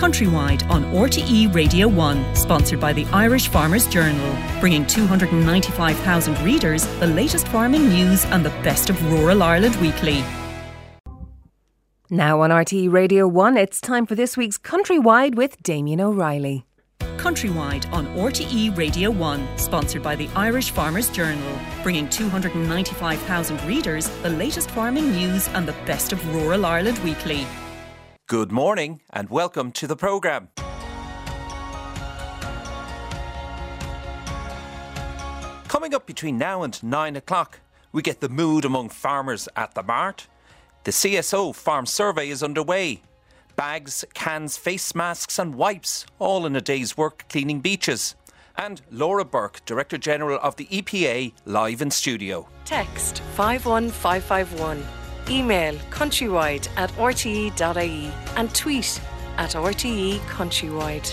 Countrywide on RTE Radio 1, sponsored by the Irish Farmers Journal, bringing 295,000 readers the latest farming news and the best of rural Ireland weekly. Now on RTE Radio 1, it's time for this week's Countrywide with Damien O'Reilly. Countrywide on RTE Radio 1, sponsored by the Irish Farmers Journal, bringing 295,000 readers the latest farming news and the best of rural Ireland weekly. Good morning and welcome to the programme. Coming up between now and 9 o'clock, we get the mood among farmers at the mart. The CSO farm survey is underway. Bags, cans, face masks and wipes, all in a day's work cleaning beaches. And Laura Burke, Director General of the EPA, live in studio. Text 51551. Email countrywide@rte.ie and tweet @RTE Countrywide.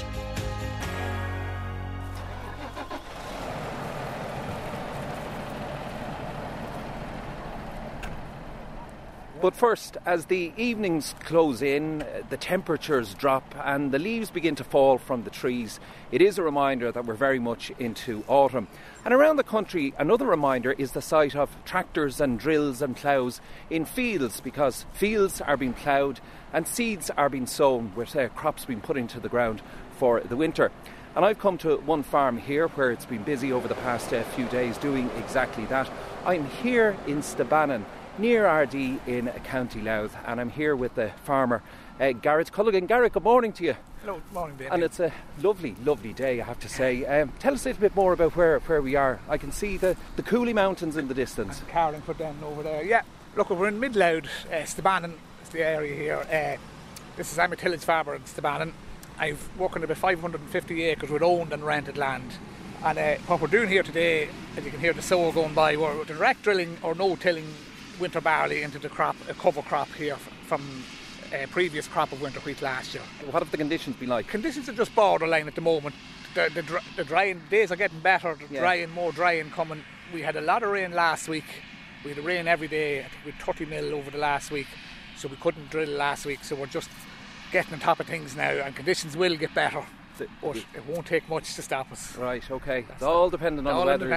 But first, as the evenings close in, the temperatures drop and the leaves begin to fall from the trees, it is a reminder that we're very much into autumn. And around the country, another reminder is the sight of tractors and drills and ploughs in fields, because fields are being ploughed and seeds are being sown with crops being put into the ground for the winter. And I've come to one farm here where it's been busy over the past few days doing exactly that. I'm here in Stabannon, near Ardee in County Louth, and I'm here with the farmer Garrett Culligan. Garrett, good morning to you. Hello, good morning, David. And it's a lovely, lovely day, I have to say. Tell us a little bit more about where we are. I can see the Cooley Mountains in the distance. And Carlingford down over there. Yeah, look, we're in Mid-Louth, Stabannon is the area here. I'm a tillage farmer in Stabannon. I've worked on about 550 acres with owned and rented land. And what we're doing here today, as you can hear the sower going by, we're direct drilling or no tilling winter barley into the crop, a cover crop here from a previous crop of winter wheat last year. What have the conditions been like? Conditions are just borderline at the moment. The drying days are getting better, more drying coming. We had a lot of rain last week. We had rain every day. I think we had 30 mil over the last week, so we couldn't drill last week. So we're just getting on top of things now, and conditions will get better. But it won't take much to stop us. Right, okay. It's all dependent on the weather.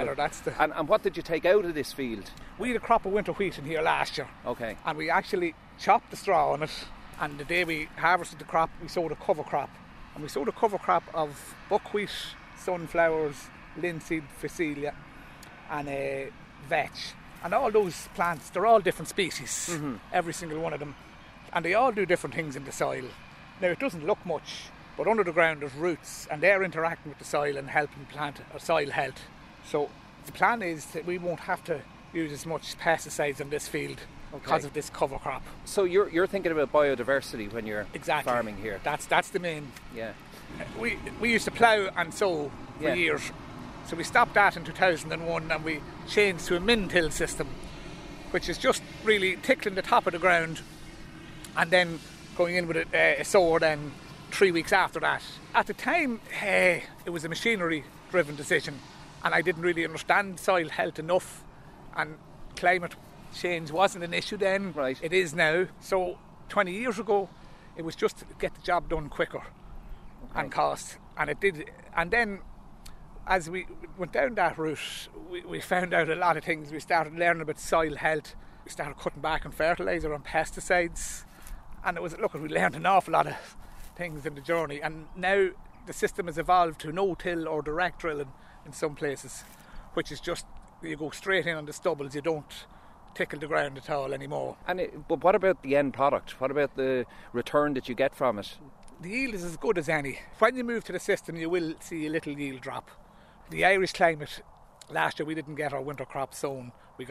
And what did you take out of this field? We had a crop of winter wheat in here last year. Okay. And we actually chopped the straw on it, and the day we harvested the crop, we sowed a cover crop. And we sowed a cover crop of buckwheat, sunflowers, linseed, phacelia, and vetch. And all those plants, they're all different species, every single one of them. And they all do different things in the soil. Now, it doesn't look much, but under the ground there's roots, and they're interacting with the soil and helping plant or soil health. So the plan is that we won't have to use as much pesticides on this field because of this cover crop. So you're thinking about biodiversity when you're farming here. That's the main. Yeah. We used to plough and sow for years, so we stopped that in 2001 and we changed to a min-till system, which is just really tickling the top of the ground and then going in with a sower then 3 weeks after that. At the time, it was a machinery-driven decision, and I didn't really understand soil health enough, and climate change wasn't an issue then. Right. It is now. So 20 years ago, it was just to get the job done quicker and cost, and it did. And then, as we went down that route, we found out a lot of things. We started learning about soil health. We started cutting back on fertiliser and pesticides, and we learned an awful lot of things in the journey, and now the system has evolved to no-till or direct drilling in some places, which is just you go straight in on the stubbles, you don't tickle the ground at all anymore. But what about the end product? What about the return that you get from it? The yield is as good as any. When you move to the system, you will see a little yield drop. The Irish climate, last year we didn't get our winter crop sown. I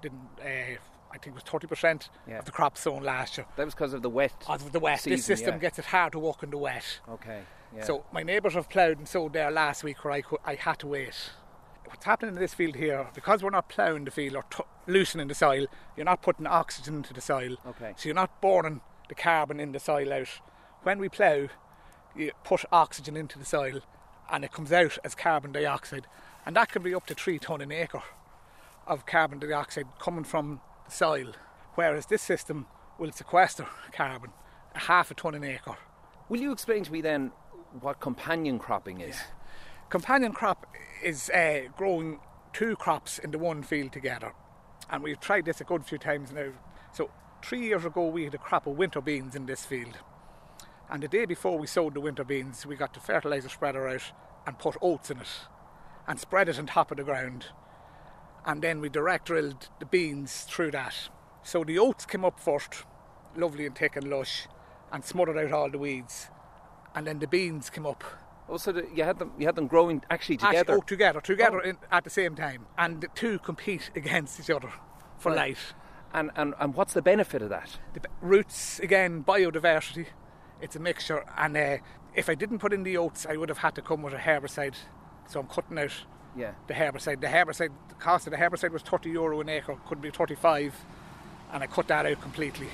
think it was 30% of the crop sown last year. That was because of the wet. Because of the wet. Season, this system gets it hard to work in the wet. Okay. Yeah. So my neighbours have ploughed and sowed there last week where I had to wait. What's happening in this field here, because we're not ploughing the field or loosening the soil, you're not putting oxygen into the soil. Okay. So you're not burning the carbon in the soil out. When we plough, you put oxygen into the soil and it comes out as carbon dioxide. And that can be up to 3 tonne an acre of carbon dioxide coming from the soil. Whereas this system will sequester carbon, 0.5 tonne an acre. Will you explain to me then what companion cropping is? Companion crop is growing 2 crops into one field together. And we've tried this a good few times now. So 3 years ago we had a crop of winter beans in this field. And the day before we sowed the winter beans, we got the fertiliser spreader out and put oats in it and spread it on top of the ground. And then we direct drilled the beans through that. So the oats came up first, lovely and thick and lush, and smothered out all the weeds. And then the beans came up. Oh, so you had them growing actually together? Together at the same time. And the 2 compete against each other for light. And what's the benefit of that? The roots, again, biodiversity. It's a mixture. And if I didn't put in the oats, I would have had to come with a herbicide. So I'm cutting out the herbicide. The cost of the herbicide was €30 an acre, could be 35, and I cut that out completely.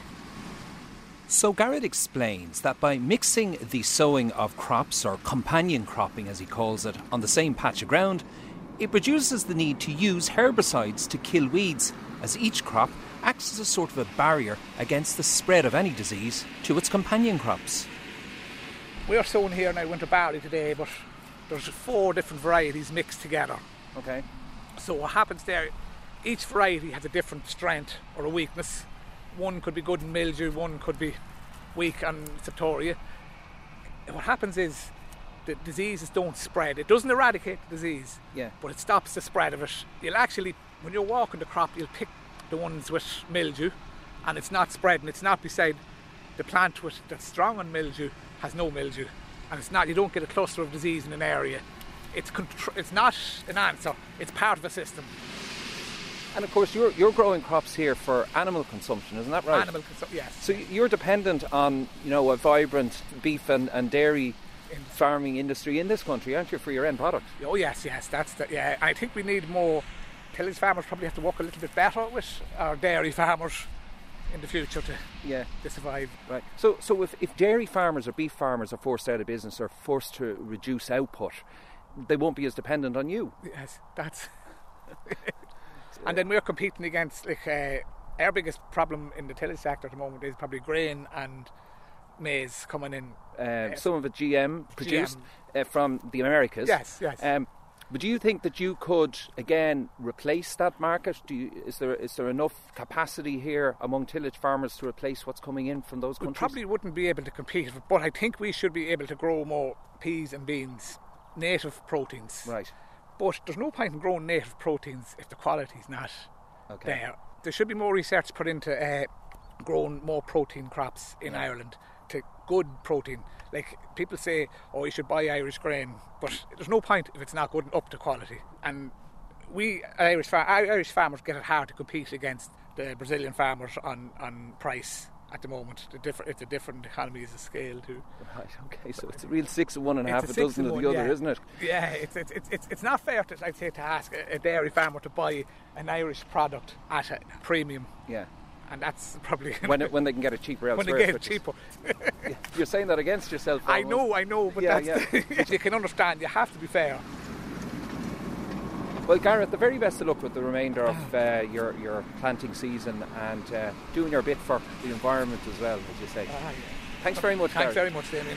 So Garrett explains that by mixing the sowing of crops, or companion cropping as he calls it, on the same patch of ground, it reduces the need to use herbicides to kill weeds, as each crop acts as a sort of a barrier against the spread of any disease to its companion crops. We're sowing here now winter barley today, but there's 4 different varieties mixed together. Okay. So what happens there, each variety has a different strength or a weakness. One could be good in mildew, one could be weak on septoria. What happens is the diseases don't spread. It doesn't eradicate the disease, but it stops the spread of it. You'll actually, when you're walking the crop, you'll pick the ones with mildew, and it's not spreading. It's not beside the plant that's strong on mildew has no mildew, and it's not. You don't get a cluster of disease in an area. It's not an answer. It's part of a system. And of course, you're growing crops here for animal consumption, isn't that right? Animal consumption, yes. So you're dependent on, a vibrant beef and dairy farming industry in this country, aren't you, for your end product? Oh yes, that's the, yeah. I think we need more. Tillage farmers probably have to work a little bit better with our dairy farmers in the future to survive. Right. So if dairy farmers or beef farmers are forced out of business or forced to reduce output, they won't be as dependent on you. Yes, that's. And then we're competing against, our biggest problem in the tillage sector at the moment is probably grain and maize coming in. Some of it GM produced from the Americas. Yes. But do you think that you could again replace that market? Is there enough capacity here among tillage farmers to replace what's coming in from those countries? We probably wouldn't be able to compete, but I think we should be able to grow more peas and beans, native proteins. Right. But there's no point in growing native proteins if the quality's not there. There should be more research put into growing more protein crops in Ireland, to good protein. Like people say, you should buy Irish grain, but there's no point if it's not good and up to quality. And we Irish farmers get it hard to compete against the Brazilian farmers on price. At the moment, it's a different economy as a scale too. Right. Okay. So it's a real 6 of one and half a dozen of the other, isn't it? Yeah. It's not fair to ask a dairy farmer to buy an Irish product at a premium. Yeah. And that's probably when they can get it cheaper elsewhere. When they get it cheaper. You're saying that against yourself. I know, but you can understand. You have to be fair. Well, Garrett, the very best of luck with the remainder of your planting season and doing your bit for the environment as well, as you say. Thanks very much, Garrett. Thanks very much, Damien.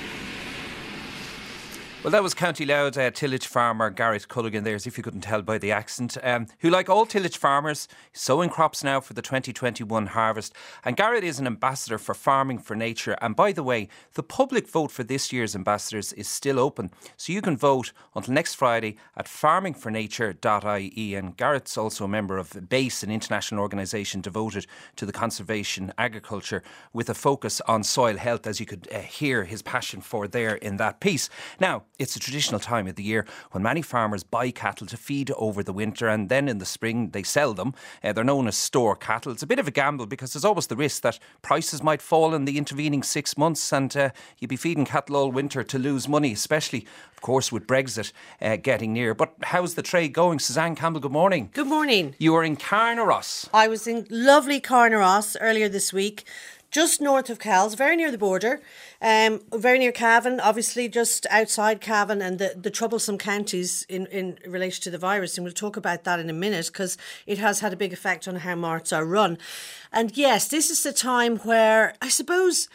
Well, that was County Louth tillage farmer Garrett Culligan there, as if you couldn't tell by the accent, who, like all tillage farmers, is sowing crops now for the 2021 harvest. And Garrett is an ambassador for Farming for Nature. And by the way, the public vote for this year's ambassadors is still open. So you can vote until next Friday at farmingfornature.ie. And Garrett's also a member of BASE, an international organisation devoted to the conservation agriculture with a focus on soil health, as you could hear his passion for there in that piece. Now, it's a traditional time of the year when many farmers buy cattle to feed over the winter, and then in the spring they sell them. They're known as store cattle. It's a bit of a gamble because there's always the risk that prices might fall in the intervening 6 months and you'd be feeding cattle all winter to lose money, especially, of course, with Brexit getting near. But how's the trade going? Suzanne Campbell, good morning. Good morning. You were in Carnaross. I was in lovely Carnaross earlier this week, just north of Kells, very near the border, very near Cavan, obviously just outside Cavan and the troublesome counties in relation to the virus. And we'll talk about that in a minute because it has had a big effect on how marts are run. And yes, this is the time where I suppose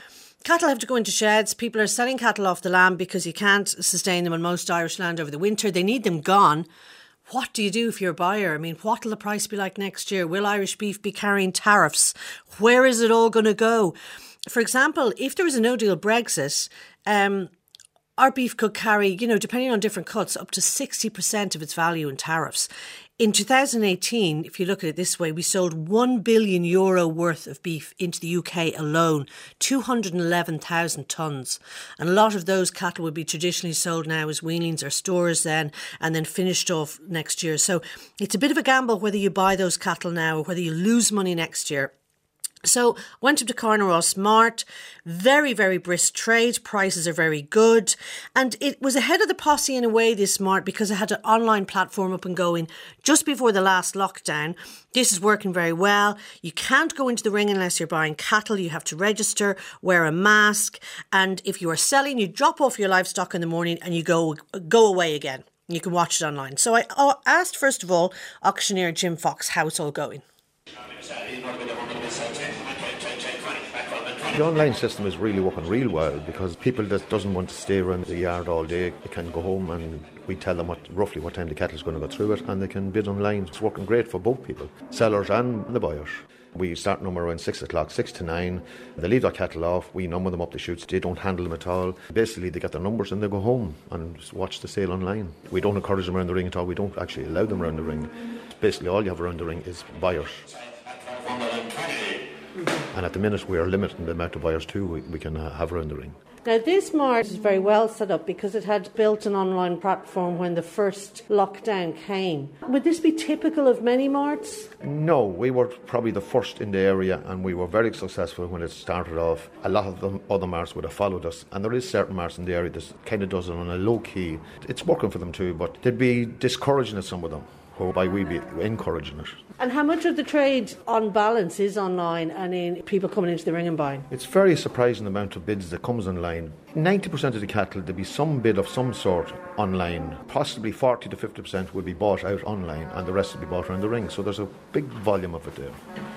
Cattle have to go into sheds. People are selling cattle off the land because you can't sustain them on most Irish land over the winter. They need them gone. What do you do if you're a buyer? I mean, what will the price be like next year? Will Irish beef be carrying tariffs? Where is it all going to go? For example, if there was a no-deal Brexit, our beef could carry, depending on different cuts, up to 60% of its value in tariffs. In 2018, if you look at it this way, we sold €1 billion worth of beef into the UK alone, 211,000 tonnes. And a lot of those cattle would be traditionally sold now as weanlings or stores then, and then finished off next year. So it's a bit of a gamble whether you buy those cattle now or whether you lose money next year. So went up to Carnaross Mart, very, very brisk trade, prices are very good. And it was ahead of the posse in a way, this Mart, because it had an online platform up and going just before the last lockdown. This is working very well. You can't go into the ring unless you're buying cattle. You have to register, wear a mask. And if you are selling, you drop off your livestock in the morning and you go away again. You can watch it online. So I asked, first of all, auctioneer Jim Fox how it's all going. The online system is really working real well because people that doesn't want to stay around the yard all day, they can go home and we tell them roughly what time the cattle is going to go through it, and they can bid online. It's working great for both people, sellers and the buyers. We start them around 6 o'clock, 6 to 9. They leave their cattle off, we number them up the chutes, they don't handle them at all. Basically they get their numbers and they go home and watch the sale online. We don't encourage them around the ring at all, we don't actually allow them around the ring. Basically all you have around the ring is buyers. And at the minute we are limiting the amount of buyers too we can have around the ring. Now this mart is very well set up because it had built an online platform when the first lockdown came. Would this be typical of many marts? No, we were probably the first in the area and we were very successful when it started off. A lot of the other marts would have followed us, and there is certain marts in the area that kind of does it on a low key. It's working for them too, but they'd be discouraging it, some of them, whereby we'd be encouraging it. And how much of the trade on balance is online and in people coming into the ring and buying? It's very surprising the amount of bids that comes online. 90% of the cattle, there'll be some bid of some sort online. Possibly 40 to 50% will be bought out online and the rest will be bought around the ring. So there's a big volume of it there.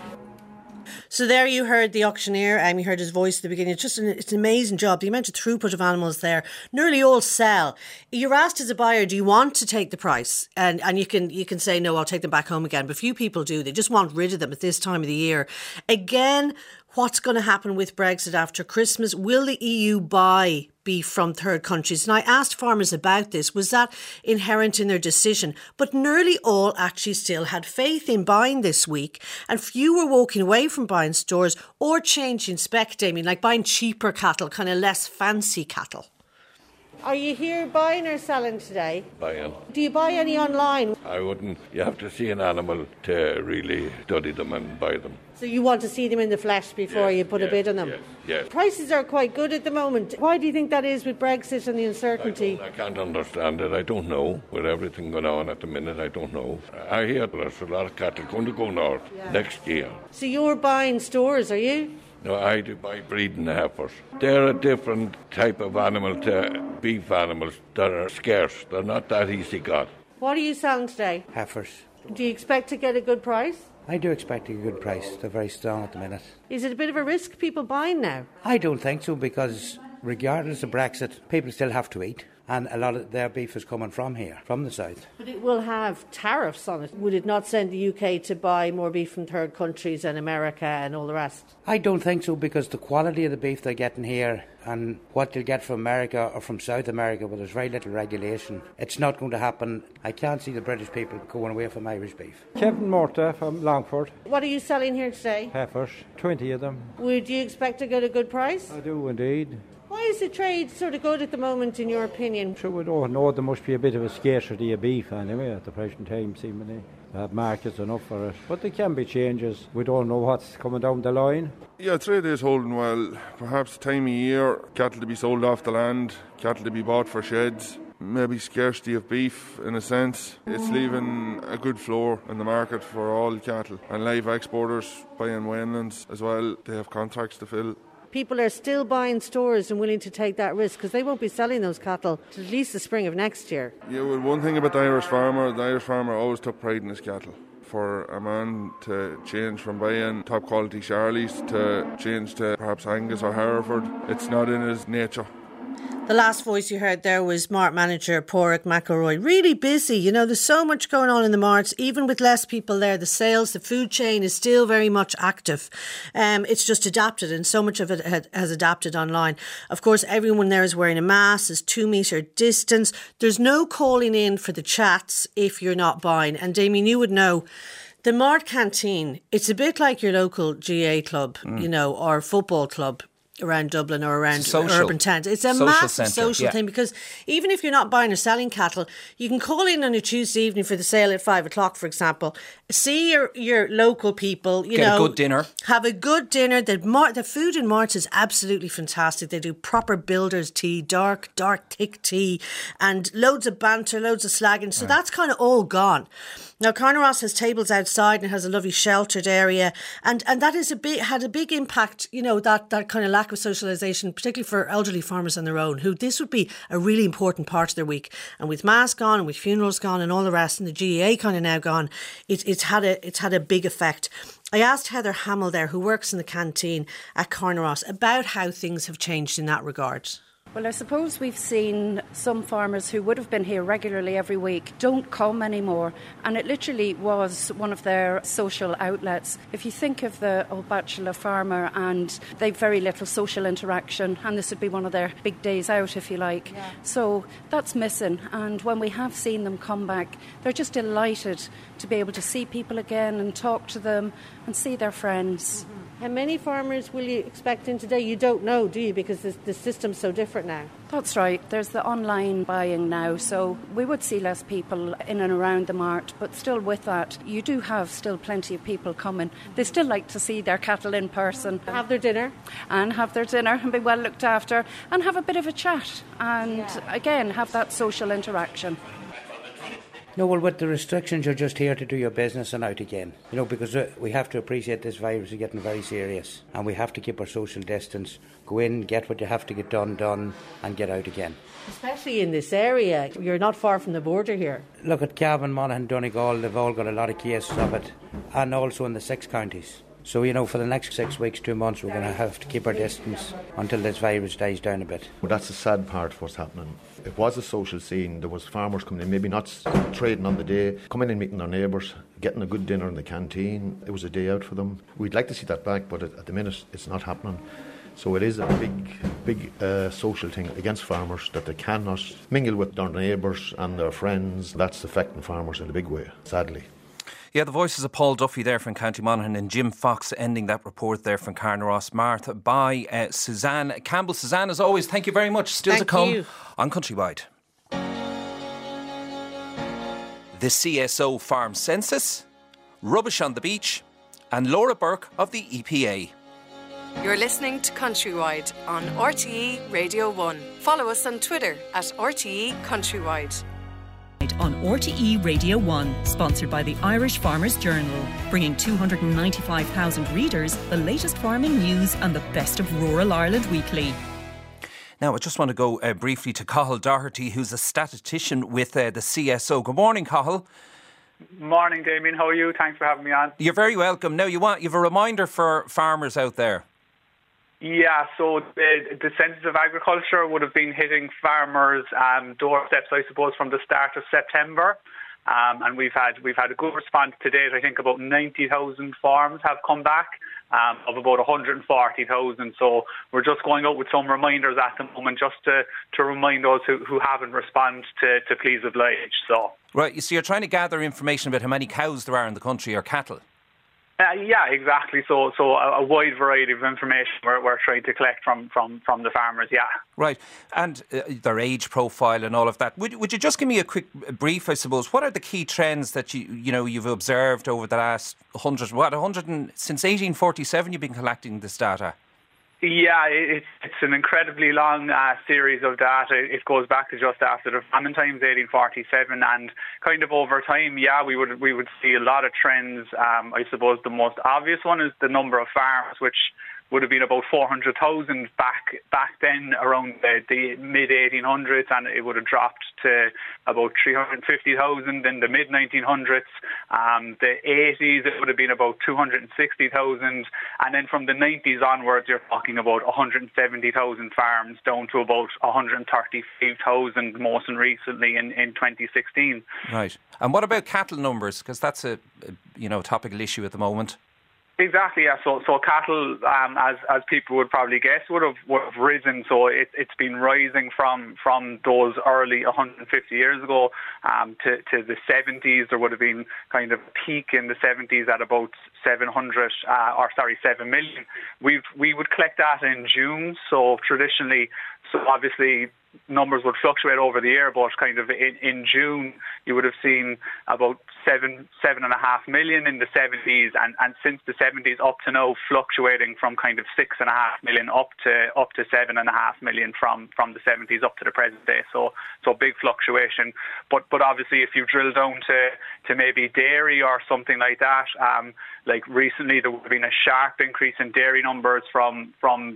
So there you heard the auctioneer, you heard his voice at the beginning. It's an amazing job. The amount of throughput of animals there, nearly all sell. You're asked as a buyer, do you want to take the price? And you can say, no, I'll take them back home again. But few people do. They just want rid of them at this time of the year. Again, what's going to happen with Brexit after Christmas? Will the EU buy beef from third countries? And I asked farmers about this. Was that inherent in their decision? But nearly all actually still had faith in buying this week. And few were walking away from buying stores or changing spec, Damien, like buying cheaper cattle, kind of less fancy cattle. Are you here buying or selling today? Buying. Do you buy any online? I wouldn't. You have to see an animal to really study them and buy them. So you want to see them in the flesh before you put a bid on them? Yes. Prices are quite good at the moment. Why do you think that is with Brexit and the uncertainty? I can't understand it. I don't know. With everything going on at the minute, I don't know. I hear there's a lot of cattle going to go north next year. So you're buying stores, are you? No, I do buy breeding heifers. They're a different type of animal to beef animals that are scarce. They're not that easy got. What are you selling today? Heifers. Do you expect to get a good price? I do expect a good price. They're very strong at the minute. Is it a bit of a risk, people buying now? I don't think so, because regardless of Brexit, people still have to eat. And a lot of their beef is coming from here, from the south. But it will have tariffs on it. Would it not send the UK to buy more beef from third countries and America and all the rest? I don't think so, because the quality of the beef they're getting here and what they'll get from America or from South America, where there's very little regulation, it's not going to happen. I can't see the British people going away from Irish beef. Kevin Morta from Longford. What are you selling here today? Heifers, 20 of them. Would you expect to get a good price? I do indeed. Why is the trade sort of good at the moment, in your opinion? Sure, we don't know. There must be a bit of a scarcity of beef anyway at the present time, seemingly. They have markets enough for it. But there can be changes. We don't know what's coming down the line. Yeah, trade is holding well. Perhaps time of year, cattle to be sold off the land, cattle to be bought for sheds. Maybe scarcity of beef in a sense. It's leaving a good floor in the market for all cattle. And live exporters buying weanlings as well. They have contracts to fill. People are still buying stores and willing to take that risk because they won't be selling those cattle till at least the spring of next year. Yeah, well, one thing about the Irish farmer always took pride in his cattle. for a man to change from buying top quality Charlies to change to perhaps Angus or Hereford. It's not in his nature. The last voice you heard there was Mart manager Pádraig McElroy. Really busy. You know, there's so much going on in the marts. Even with less people there, the sales, the food chain is still very much active. It's just adapted, and so much of it has adapted online. Of course, everyone there is wearing a mask. There's 2 metre distance. There's no calling in for the chats if you're not buying. And Damien, you would know, the Mart Canteen, it's a bit like your local GA club, you know, or football club around Dublin or around urban towns. It's a massive social thing, because even if you're not buying or selling cattle, you can call in on a Tuesday evening for the sale at 5 o'clock, for example. See your local people, Get a good dinner. Have a good dinner. The food in Marts is absolutely fantastic. They do proper builder's tea, dark, thick tea, and loads of banter, loads of slagging. So that's kind of all gone. Now, Carnaross has tables outside and has a lovely sheltered area, and that is had a big impact, you know, that kind of lack of socialisation, particularly for elderly farmers on their own, who this would be a really important part of their week. And with Mass gone and with funerals gone and all the rest, and the GAA kind of now gone, it's had a big effect. I asked Heather Hamill there, who works in the canteen at Carnaross, about how things have changed in that regard. Well, I suppose we've seen some farmers who would have been here regularly every week don't come anymore, and it literally was one of their social outlets. If you think of the old bachelor farmer, and they've very little social interaction, and this would be one of their big days out, if you like. Yeah. So that's missing, and when we have seen them come back, they're just delighted to be able to see people again and talk to them and see their friends. Mm-hmm. How many farmers will you expect in today? You don't know, do you? Because the system's so different now. That's right. There's the online buying now, so we would see less people in and around the mart, but still with that, you do have still plenty of people coming. They still like to see their cattle in person. Have their dinner. And have their dinner and be well looked after and have a bit of a chat and, again, have that social interaction. No, well, with the restrictions, you're just here to do your business and out again. You know, because we have to appreciate this virus is getting very serious, and we have to keep our social distance. Go in, get what you have to get done, and get out again. Especially in this area. You're not far from the border here. Look at Cavan, Monaghan, Donegal, they've all got a lot of cases of it, and also in the 6 counties. So, you know, for the next 6 weeks, 2 months, we're going to have to keep our distance until this virus dies down a bit. Well, that's the sad part of what's happening. It was a social scene. There was farmers coming in, maybe not trading on the day, coming in, meeting their neighbours, getting a good dinner in the canteen. It was a day out for them. We'd like to see that back, but at the minute, it's not happening. So it is a big social thing against farmers, that they cannot mingle with their neighbours and their friends. That's affecting farmers in a big way, sadly. Yeah, the voices of Paul Duffy there from County Monaghan and Jim Fox ending that report there from Carnaross Mart by Suzanne Campbell. Suzanne, as always, thank you very much. Still to come on Countrywide. The CSO Farm Census, rubbish on the beach, and Laura Burke of the EPA. You're listening to Countrywide on RTE Radio 1. Follow us on Twitter at RTE Countrywide. On RTE Radio 1, sponsored by the Irish Farmers Journal, bringing 295,000 readers the latest farming news and the best of rural Ireland weekly. Now, I just want to go briefly to Cathal Doherty, who's a statistician with the CSO. Good morning, Cathal. Morning, Damien. How are you? Thanks for having me on. You're very welcome. Now, you've a reminder for farmers out there. Yeah, so the Census of Agriculture would have been hitting farmers' doorsteps, I suppose, from the start of September. And we've had a good response to date. I think about 90,000 farms have come back of about 140,000. So we're just going out with some reminders at the moment, just to remind those who haven't responded to please oblige. So right, so you're trying to gather information about how many cows there are in the country or cattle. Yeah, exactly. So a wide variety of information we're trying to collect from the farmers, yeah. Right, and their age profile and all of that. Would you just give me a quick brief, I suppose? What are the key trends that you've observed over the last since 1847 you've been collecting this data? Yeah, it's an incredibly long series of data. It goes back to just after the famine times, 1847, and kind of over time, yeah, we would see a lot of trends. I suppose the most obvious one is the number of farms, which would have been about 400,000 back then around the mid-1800s, and it would have dropped to about 350,000 in the mid-1900s. The 80s, it would have been about 260,000, and then from the 90s onwards, you're talking about 170,000 farms down to about 135,000 most recently in 2016. Right. And what about cattle numbers? Because that's a topical issue at the moment. Exactly, yeah. So cattle, as people would probably guess, would have risen. So it's been rising from those early 150 years ago to the 70s. There would have been kind of peak in the 70s at about 7 million. We would collect that in June. So traditionally, obviously numbers would fluctuate over the year, but kind of in June you would have seen about 7.5 million in the 70s, and since the 70s up to now fluctuating from kind of 6.5 million up to 7.5 million from the 70s up to the present day. So big fluctuation. But obviously if you drill down to maybe dairy or something like that, like recently there would have been a sharp increase in dairy numbers from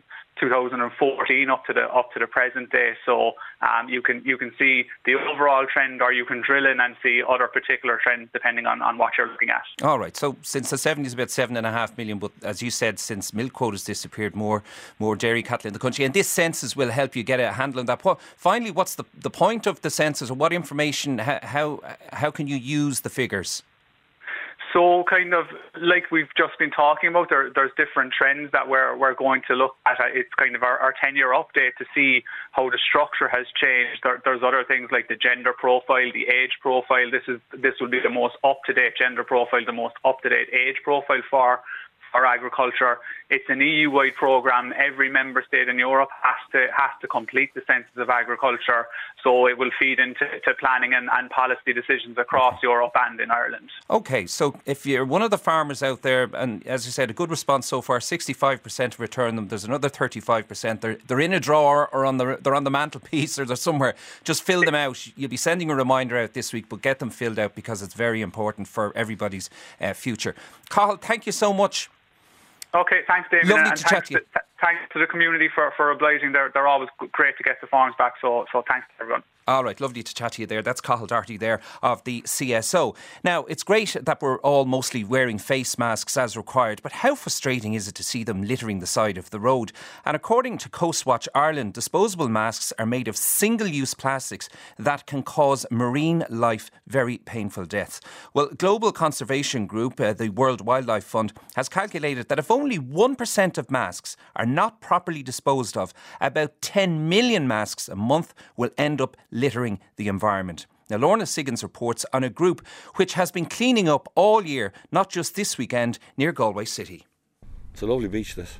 2014 up to the present day. So you can see the overall trend, or you can drill in and see other particular trends depending on what you're looking at. All right. So since the 70s, about 7.5 million, but as you said, since milk quotas disappeared, more dairy cattle in the country, and this census will help you get a handle on that. Finally, what's the point of the census, or what information? How can you use the figures? So kind of like we've just been talking about, there's different trends that we're going to look at. It's kind of our 10-year update to see how the structure has changed. There's other things like the gender profile, the age profile. This will be the most up-to-date gender profile, the most up-to-date age profile for agriculture. It's an EU-wide programme. Every member state in Europe has to complete the census of agriculture, so it will feed into planning and policy decisions across Europe and in Ireland. Okay, so if you're one of the farmers out there, and as you said, a good response so far, 65% return them. There's another 35%. They're in a drawer, or they're on the mantelpiece, or they're somewhere. Just fill them out. You'll be sending a reminder out this week, but get them filled out because it's very important for everybody's future. Cathal, thank you so much. Okay, thanks, David. Lovely to chat to you. Thanks to the community for obliging. They're always great to get the forms back, so thanks to everyone. All right, lovely to chat to you there. That's Cathal Doherty there of the CSO. Now, it's great that we're all mostly wearing face masks as required, but how frustrating is it to see them littering the side of the road? And according to Coastwatch Ireland, disposable masks are made of single-use plastics that can cause marine life very painful deaths. Well, Global Conservation Group, the World Wildlife Fund, has calculated that if only 1% of masks are not properly disposed of, about 10 million masks a month will end up littering the environment. Now, Lorna Siggins reports on a group which has been cleaning up all year, not just this weekend, near Galway City. It's a lovely beach, this.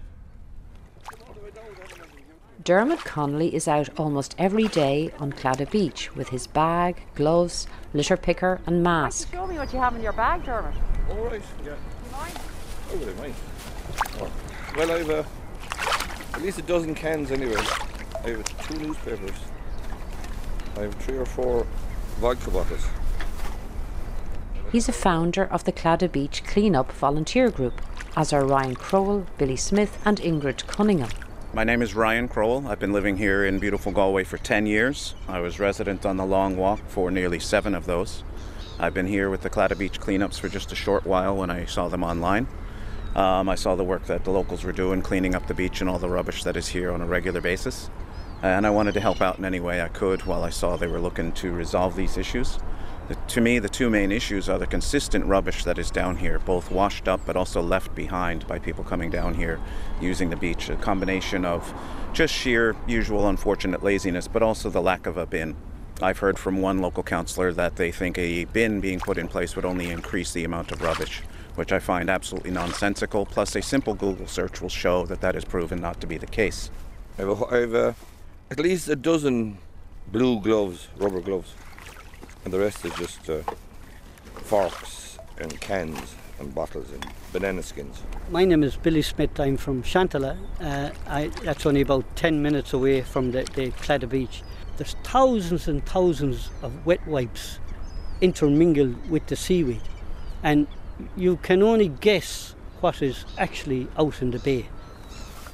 Dermot Connolly is out almost every day on Claddagh Beach with his bag, gloves, litter picker and mask. Show me what you have in your bag, Dermot. All right, yeah. Do you mind? Oh, would I mind? Oh. Well, I've at least a dozen cans anyway. I have 2 newspapers. I have 3 or 4 vodka bottles. He's a founder of the Claddagh Beach Clean-Up Volunteer Group, as are Ryan Crowell, Billy Smith and Ingrid Cunningham. My name is Ryan Crowell. I've been living here in beautiful Galway for 10 years. I was resident on the Long Walk for nearly 7 of those. I've been here with the Claddagh Beach Clean-Ups for just a short while when I saw them online. I saw the work that the locals were doing, cleaning up the beach and all the rubbish that is here on a regular basis. And I wanted to help out in any way I could while I saw they were looking to resolve these issues. To me, the 2 main issues are the consistent rubbish that is down here, both washed up but also left behind by people coming down here using the beach. A combination of just sheer, usual, unfortunate laziness, but also the lack of a bin. I've heard from one local councillor that they think a bin being put in place would only increase the amount of rubbish, which I find absolutely nonsensical. Plus, a simple Google search will show that that is proven not to be the case. I've at least a dozen blue gloves, rubber gloves, and the rest is just forks and cans and bottles and banana skins. My name is Billy Smith. I'm from Shantala. That's only about 10 minutes away from the Claddagh Beach. There's thousands and thousands of wet wipes intermingled with the seaweed, and you can only guess what is actually out in the bay.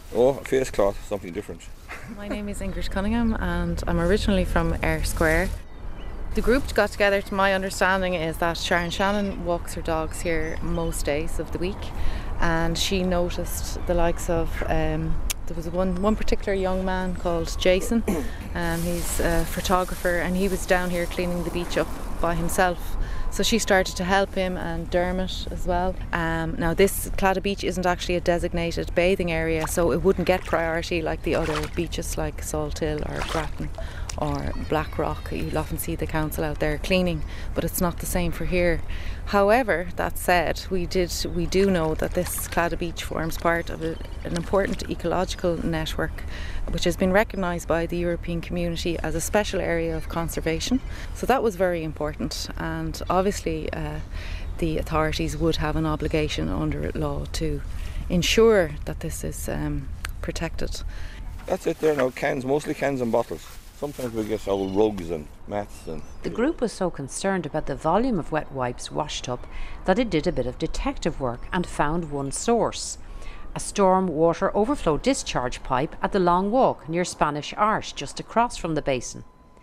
Oh, a face cloth, something different. My name is Ingrid Cunningham and I'm originally from Ayr Square. The group got together, to my understanding, is that Sharon Shannon walks her dogs here most days of the week, and she noticed the likes of there was one particular young man called Jason, and he's a photographer, and he was down here cleaning the beach up by himself. So she started to help him, and Dermot as well. Now this Claddagh Beach isn't actually a designated bathing area, so it wouldn't get priority like the other beaches like Salthill or Grattan or Blackrock. You'll often see the council out there cleaning, but it's not the same for here. However, that said, we do know that this Claddagh Beach forms part of an important ecological network which has been recognised by the European community as a special area of conservation. So that was very important, and obviously the authorities would have an obligation under law to ensure that this is protected. That's it there now, cans, mostly cans and bottles. Sometimes we get old rugs and mats. The group was so concerned about the volume of wet wipes washed up that it did a bit of detective work and found one source: a storm water overflow discharge pipe at the Long Walk near Spanish Arch, just across from the basin.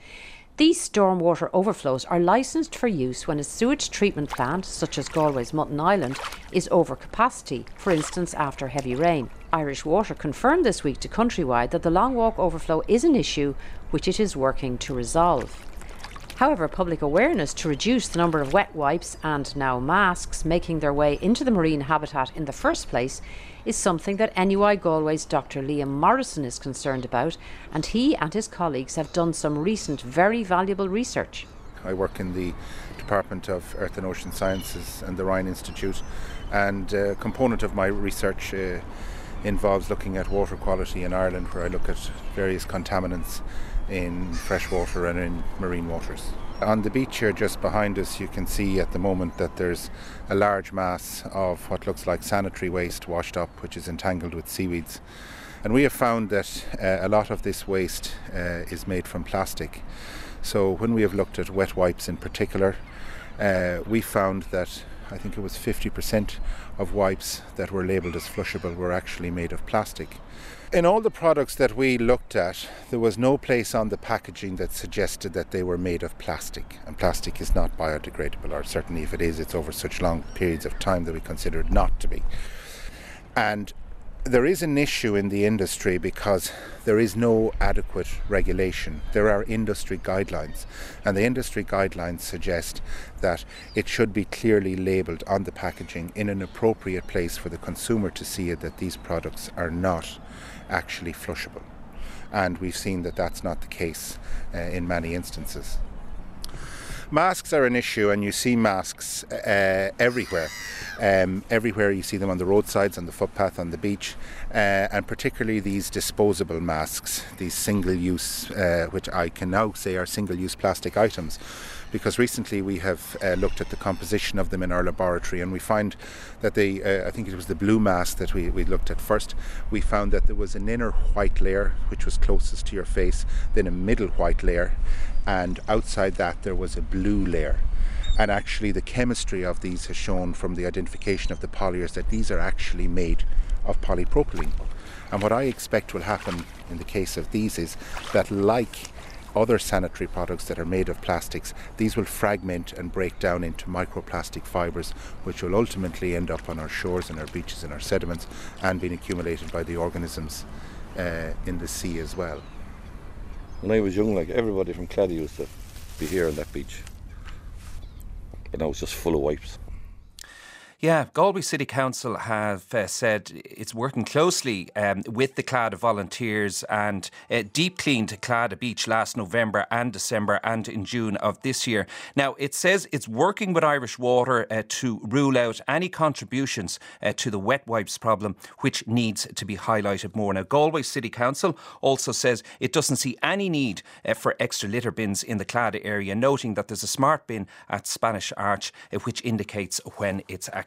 These stormwater overflows are licensed for use when a sewage treatment plant, such as Galway's Mutton Island, is over capacity, for instance after heavy rain. Irish Water confirmed this week to Countrywide that the Long Walk overflow is an issue which it is working to resolve. However, public awareness to reduce the number of wet wipes and now masks making their way into the marine habitat in the first place is something that NUI Galway's Dr. Liam Morrison is concerned about, and he and his colleagues have done some recent very valuable research. I work in the Department of Earth and Ocean Sciences and the Rhine Institute, and a component of my research involves looking at water quality in Ireland, where I look at various contaminants in freshwater and in marine waters. On the beach here just behind us, you can see at the moment that there's a large mass of what looks like sanitary waste washed up, which is entangled with seaweeds. And we have found that a lot of this waste is made from plastic. So when we have looked at wet wipes in particular, we found that I think it was 50% of wipes that were labelled as flushable were actually made of plastic. In all the products that we looked at, there was no place on the packaging that suggested that they were made of plastic. And plastic is not biodegradable, or certainly if it is, it's over such long periods of time that we consider it not to be. And there is an issue in the industry because there is no adequate regulation. There are industry guidelines, and the industry guidelines suggest that it should be clearly labelled on the packaging in an appropriate place for the consumer to see it, that these products are not actually flushable. And we've seen that that's not the case in many instances. Masks are an issue, and you see masks everywhere. Everywhere you see them on the roadsides, on the footpath, on the beach, and particularly these disposable masks, these single-use, which I can now say are single-use plastic items, because recently we have looked at the composition of them in our laboratory, and we find that I think it was the blue mask that we looked at first. We found that there was an inner white layer which was closest to your face, then a middle white layer, and outside that there was a blue layer. And actually the chemistry of these has shown from the identification of the polymers that these are actually made of polypropylene. And what I expect will happen in the case of these is that, like other sanitary products that are made of plastics, these will fragment and break down into microplastic fibres, which will ultimately end up on our shores and our beaches and our sediments, and being accumulated by the organisms in the sea as well. When I was young, like, everybody from Claddagh used to be here on that beach, but now it's just full of wipes. Yeah, Galway City Council have said it's working closely with the Claddagh volunteers and deep cleaned Claddagh Beach last November and December and in June of this year. Now, it says it's working with Irish Water to rule out any contributions to the wet wipes problem, which needs to be highlighted more. Now, Galway City Council also says it doesn't see any need for extra litter bins in the Claddagh area, noting that there's a smart bin at Spanish Arch which indicates when it's actually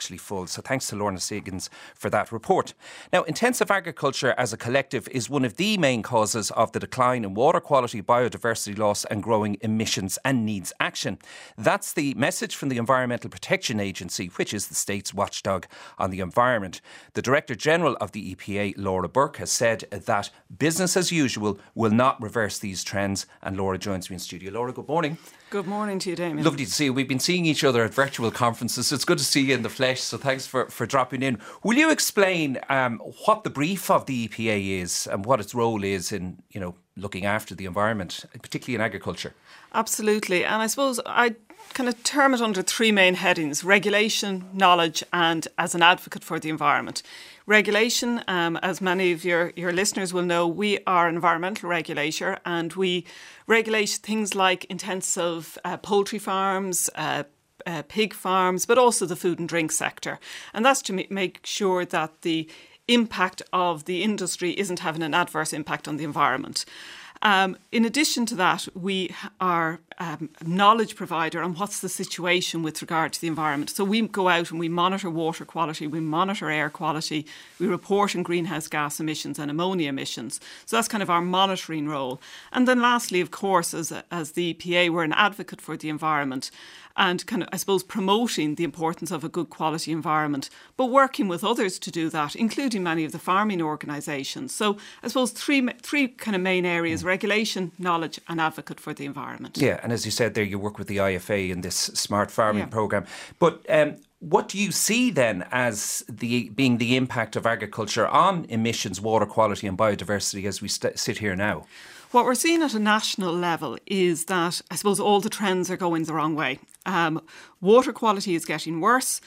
actually full. So thanks to Lorna Seegans for that report. Now, intensive agriculture as a collective is one of the main causes of the decline in water quality, biodiversity loss and growing emissions, and needs action. That's the message from the Environmental Protection Agency, which is the state's watchdog on the environment. The Director General of the EPA, Laura Burke, has said that business as usual will not reverse these trends. And Laura joins me in studio. Laura, good morning. Good morning to you, Damien. Lovely to see you. We've been seeing each other at virtual conferences. It's good to see you in the flesh, so thanks for dropping in. Will you explain what the brief of the EPA is and what its role is in, looking after the environment, particularly in agriculture? Absolutely. And I suppose I kind of term it under three main headings: regulation, knowledge and as an advocate for the environment. Regulation, as many of your listeners will know, we are an environmental regulator and we regulate things like intensive poultry farms, pig farms, but also the food and drink sector. And that's to make sure that the impact of the industry isn't having an adverse impact on the environment. In addition to that, we are a knowledge provider on what's the situation with regard to the environment. So we go out and we monitor water quality, we monitor air quality, we report on greenhouse gas emissions and ammonia emissions. So that's kind of our monitoring role. And then lastly, of course, as the EPA, we're an advocate for the environment and kind of, I suppose, promoting the importance of a good quality environment, but working with others to do that, including many of the farming organisations. So I suppose three kind of main areas: regulation, knowledge and advocate for the environment. Yeah, and as you said there, you work with the IFA in this smart farming programme. But what do you see then as being the impact of agriculture on emissions, water quality and biodiversity as we sit here now? What we're seeing at a national level is that, I suppose, all the trends are going the wrong way. Water quality is getting worse.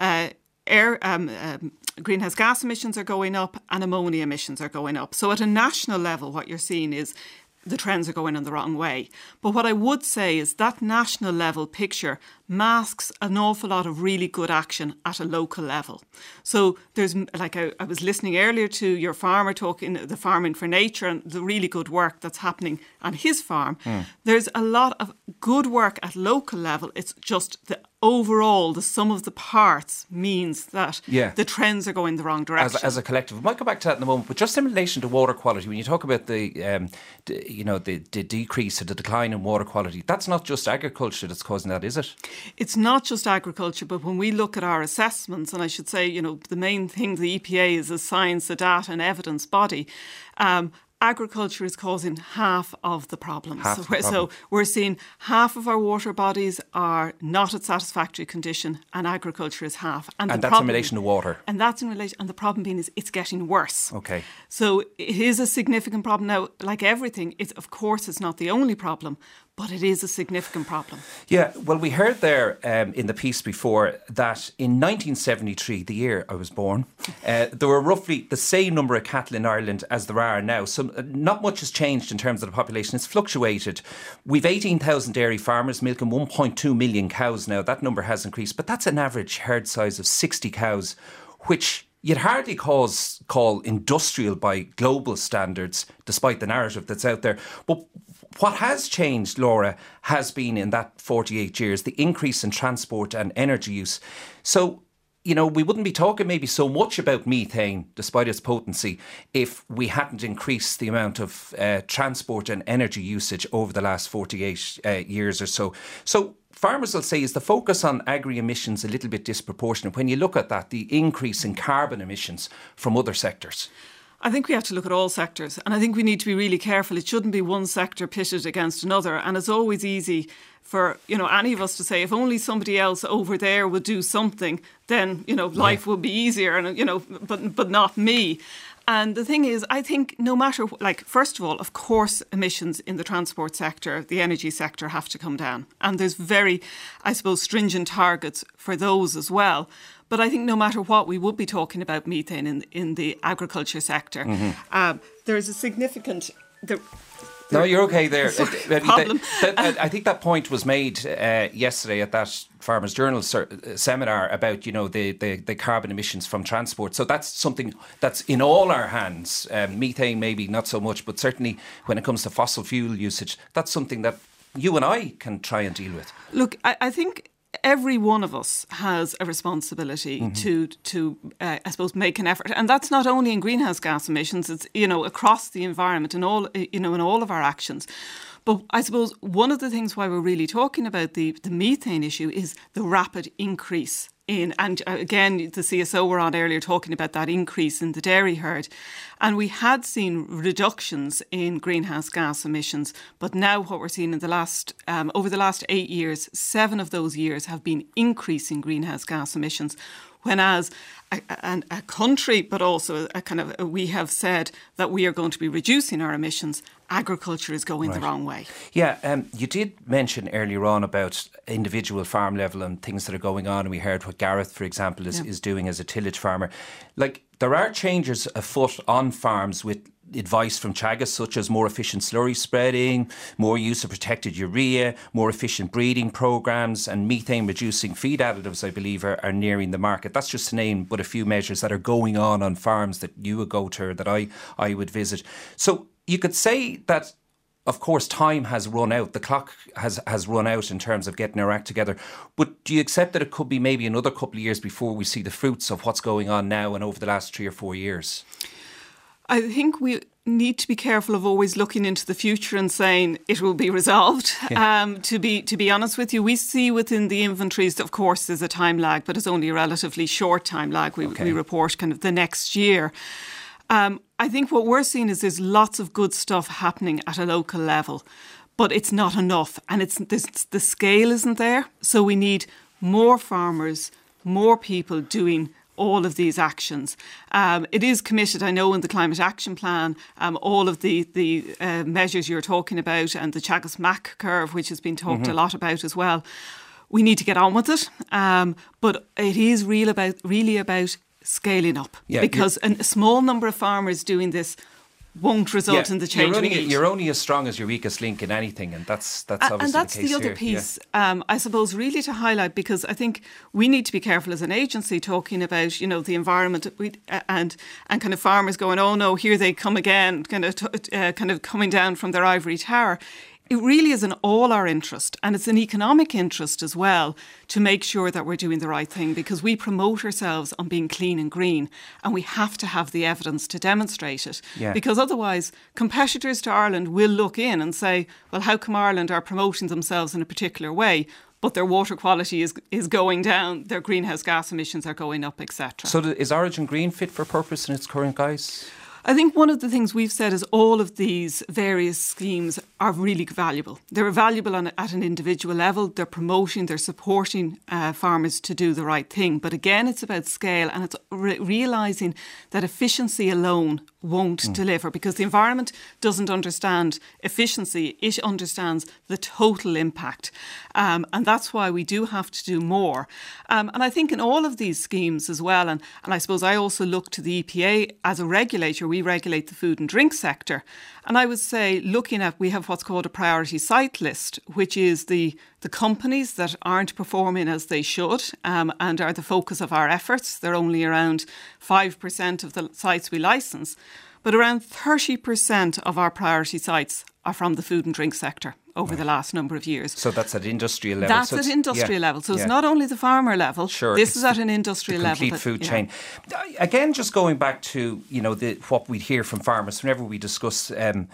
Greenhouse gas emissions are going up and ammonia emissions are going up. So at a national level, what you're seeing is the trends are going in the wrong way. But what I would say is that national level picture masks an awful lot of really good action at a local level. So there's, like I was listening earlier to your farmer talking, the Farming for Nature, and the really good work that's happening on his farm. There's a lot of good work at local level. It's just the overall, the sum of the parts means that the trends are going the wrong direction. As a collective. We might go back to that in a moment, but just in relation to water quality, when you talk about the decrease or the decline in water quality, that's not just agriculture that's causing that, is it? It's not just agriculture, but when we look at our assessments, and I should say, the main thing the EPA is a science, a data and evidence body, agriculture is causing half of the problems. So we're seeing half of our water bodies are not at satisfactory condition and agriculture is half. And that's in relation to water? And that's in relation, and the problem being is it's getting worse. Okay. So it is a significant problem. Now, like everything, of course it's not the only problem, but it is a significant problem. Yeah, well, we heard there in the piece before that in 1973, the year I was born, there were roughly the same number of cattle in Ireland as there are now. So not much has changed in terms of the population. It's fluctuated. We've 18,000 dairy farmers milking 1.2 million cows now. That number has increased, but that's an average herd size of 60 cows, which you'd hardly call industrial by global standards, despite the narrative that's out there. But what has changed, Laura, has been in that 48 years, the increase in transport and energy use. So, we wouldn't be talking maybe so much about methane, despite its potency, if we hadn't increased the amount of transport and energy usage over the last 48 years or so. So farmers will say, is the focus on agri-emissions a little bit disproportionate when you look at that, the increase in carbon emissions from other sectors? I think we have to look at all sectors, and I think we need to be really careful. It shouldn't be one sector pitted against another, and it's always easy for any of us to say, if only somebody else over there would do something, then life would be easier, and but not me. And the thing is, I think no matter, first of all, of course, emissions in the transport sector, the energy sector have to come down. And there's very, I suppose, stringent targets for those as well. But I think no matter what, we would be talking about methane in the agriculture sector. Mm-hmm. There's a significant... No, you're okay there. Problem. I think that point was made yesterday at that Farmers Journal seminar about, the carbon emissions from transport. So that's something that's in all our hands. Methane maybe not so much, but certainly when it comes to fossil fuel usage, that's something that you and I can try and deal with. Look, I think every one of us has a responsibility to I suppose, make an effort. And that's not only in greenhouse gas emissions, it's, across the environment and all, in all of our actions. But I suppose one of the things why we're really talking about the methane issue is the rapid increase in, and again, the CSO were on earlier talking about that increase in the dairy herd. And we had seen reductions in greenhouse gas emissions, but now what we're seeing in the last, over the last 8 years, 7 of those years have been increasing greenhouse gas emissions. When as a country, but also we have said that we are going to be reducing our emissions, agriculture is going the wrong way. Yeah, you did mention earlier on about individual farm level and things that are going on, and we heard what Gareth, for example, is doing as a tillage farmer. Like, there are changes afoot on farms with advice from Teagasc, such as more efficient slurry spreading, more use of protected urea, more efficient breeding programmes, and methane reducing feed additives, I believe, are nearing the market. That's just to name but a few measures that are going on farms that you would go to, that I would visit. So you could say that, of course, time has run out. The clock has run out in terms of getting our act together. But do you accept that it could be maybe another couple of years before we see the fruits of what's going on now and over the last 3 or 4 years? I think we need to be careful of always looking into the future and saying it will be resolved. Yeah. To be honest with you, we see within the inventories, of course, there's a time lag, but it's only a relatively short time lag. We report kind of the next year. I think what we're seeing is there's lots of good stuff happening at a local level, but it's not enough, and the scale isn't there. So we need more farmers, more people doing all of these actions. It is committed, I know, in the Climate Action Plan, all of the measures you're talking about, and the Teagasc MAC curve, which has been talked a lot about as well. We need to get on with it, but it is really about scaling up, because a small number of farmers doing this won't result in the change we need. You're only as strong as your weakest link in anything, and that's obviously and that's the case the other here. piece, I suppose, really to highlight, because I think we need to be careful as an agency talking about, the environment and kind of farmers going, oh no, here they come again, kind of coming down from their ivory tower. It really is in all our interest, and it's an economic interest as well, to make sure that we're doing the right thing, because we promote ourselves on being clean and green, and we have to have the evidence to demonstrate it. Yeah. Because otherwise, competitors to Ireland will look in and say, well, how come Ireland are promoting themselves in a particular way, but their water quality is going down, their greenhouse gas emissions are going up, etc. So is Origin Green fit for purpose in its current guise? I think one of the things we've said is all of these various schemes are really valuable. They're valuable at an individual level. They're promoting, they're supporting farmers to do the right thing. But again, it's about scale, and it's realising that efficiency alone won't deliver, because the environment doesn't understand efficiency. It understands the total impact. And that's why we do have to do more. And I think in all of these schemes as well, and I suppose I also look to the EPA as a regulator. We regulate the food and drink sector. And I would say, we have what's called a priority site list, which is the companies that aren't performing as they should, and are the focus of our efforts. They're only around 5% of the sites we licence, but around 30% of our priority sites are from the food and drink sector over the last number of years. So that's at industrial level. That's at industrial level. So it's not only the farmer level. Sure, this is at an industrial level. Complete food chain. Again, just going back to what we hear from farmers whenever we discuss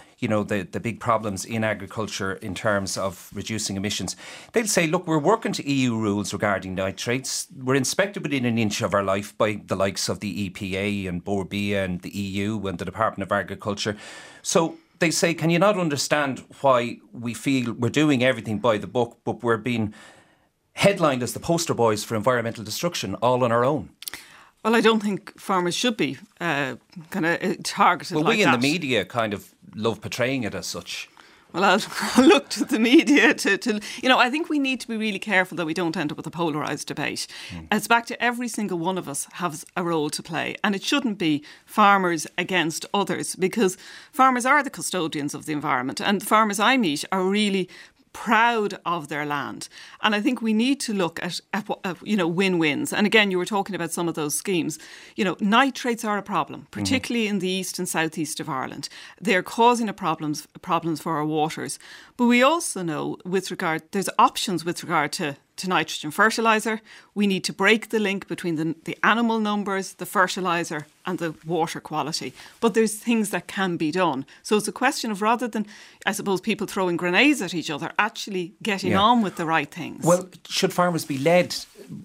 the big problems in agriculture in terms of reducing emissions, they'll say, look, we're working to EU rules regarding nitrates. We're inspected within an inch of our life by the likes of the EPA and Borbia and the EU and the Department of Agriculture. So they say, can you not understand why we feel we're doing everything by the book, but we're being headlined as the poster boys for environmental destruction all on our own? Well, I don't think farmers should be kind of targeted like that. Well, we in the media kind of love portraying it as such. Well, I'll look to the media to I think we need to be really careful that we don't end up with a polarised debate. It's back to every single one of us has a role to play, and it shouldn't be farmers against others, because farmers are the custodians of the environment, and the farmers I meet are really proud of their land. And I think we need to look at win-wins. And again, you were talking about some of those schemes. Nitrates are a problem, particularly in the east and southeast of Ireland. They're causing problems for our waters. But we also know there's options with regard to to nitrogen fertiliser. We need to break the link between the animal numbers, the fertiliser and the water quality. But there's things that can be done. So it's a question of, rather than, I suppose, people throwing grenades at each other, actually getting on with the right things. Well, should farmers be led,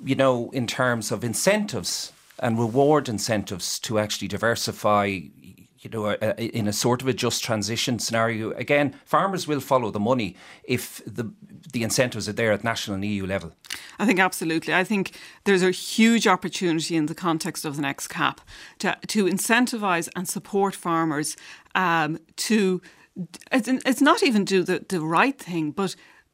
in terms of incentives and reward incentives to actually diversify, in a sort of a just transition scenario? Again, farmers will follow the money if the incentives are there at national and EU level. I think absolutely. I think there's a huge opportunity in the context of the next CAP to incentivise and support farmers to, it's not even do the right thing, but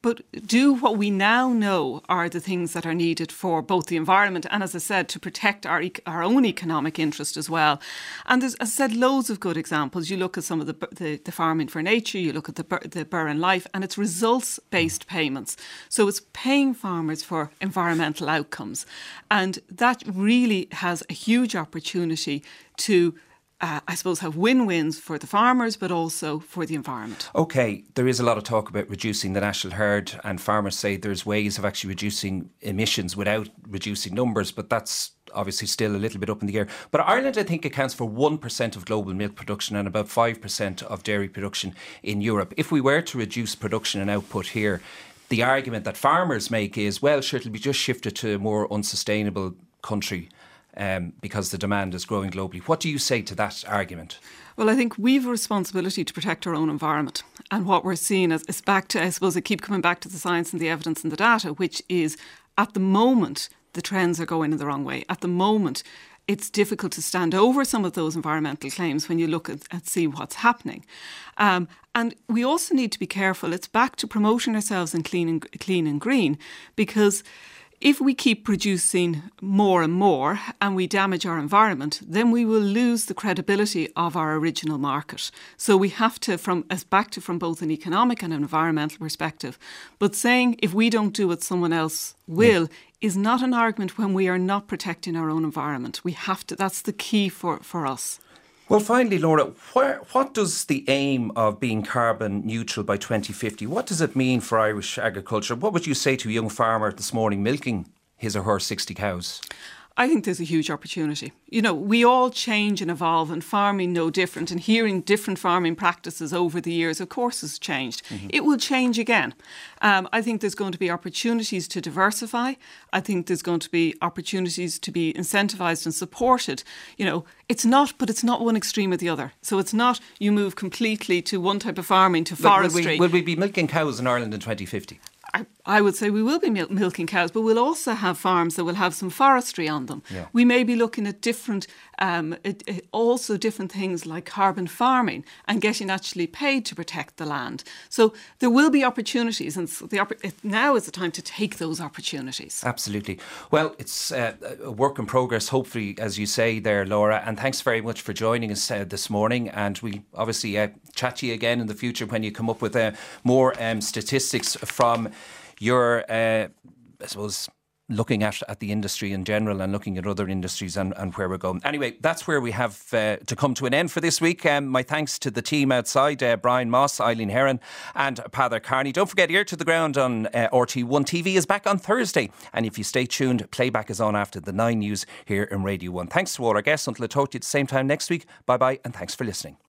do what we now know are the things that are needed for both the environment and, as I said, to protect our own economic interest as well. And there's, as I said, loads of good examples. You look at some of the Farming for Nature, you look at the Burren Life, and it's results-based payments. So it's paying farmers for environmental outcomes. And that really has a huge opportunity to I suppose, have win-wins for the farmers, but also for the environment. OK, there is a lot of talk about reducing the national herd, and farmers say there's ways of actually reducing emissions without reducing numbers, but that's obviously still a little bit up in the air. But Ireland, I think, accounts for 1% of global milk production and about 5% of dairy production in Europe. If we were to reduce production and output here, the argument that farmers make is, well, sure, it'll be just shifted to a more unsustainable country. Because the demand is growing globally. What do you say to that argument? Well, I think we've a responsibility to protect our own environment. And what we're seeing is back to, I suppose, I keep coming back to the science and the evidence and the data, which is, at the moment, the trends are going in the wrong way. At the moment, it's difficult to stand over some of those environmental claims when you look at see what's happening. And we also need to be careful. It's back to promoting ourselves in clean and green, because if we keep producing more and more and we damage our environment, then we will lose the credibility of our original market. So we have to, from both an economic and an environmental perspective. But saying if we don't do it, someone else will, is not an argument when we are not protecting our own environment. We have to. That's the key for us. Well, finally, Laura, what does the aim of being carbon neutral by 2050, what does it mean for Irish agriculture? What would you say to a young farmer this morning milking his or her 60 cows? I think there's a huge opportunity. We all change and evolve, and farming no different, and hearing different farming practices over the years, of course, has changed. Mm-hmm. It will change again. I think there's going to be opportunities to diversify. I think there's going to be opportunities to be incentivised and supported. It's not one extreme or the other. So it's not you move completely to one type of farming to forestry. Will we be milking cows in Ireland in 2050? I would say we will be milking cows, but we'll also have farms that will have some forestry on them. Yeah. We may be looking at different things like carbon farming and getting actually paid to protect the land. So there will be opportunities, and now is the time to take those opportunities. Absolutely. Well, it's a work in progress, hopefully, as you say there, Laura, and thanks very much for joining us this morning, and we'll obviously chat to you again in the future when you come up with more statistics from your, I suppose, looking at the industry in general and looking at other industries and where we're going. Anyway, that's where we have to come to an end for this week. My thanks to the team outside, Brian Moss, Eileen Heron and Peadar Carney. Don't forget, Ear to the Ground on RT1 TV is back on Thursday. And if you stay tuned, playback is on after the 9 news here in Radio 1. Thanks to all our guests. Until I talk to you at the same time next week, bye-bye and thanks for listening.